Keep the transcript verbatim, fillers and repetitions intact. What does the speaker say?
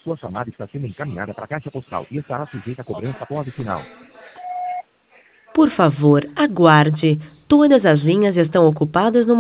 Sua chamada está sendo encaminhada para a caixa postal e estará sujeita a cobrança após o sinal. Por favor, aguarde. Todas as linhas estão ocupadas no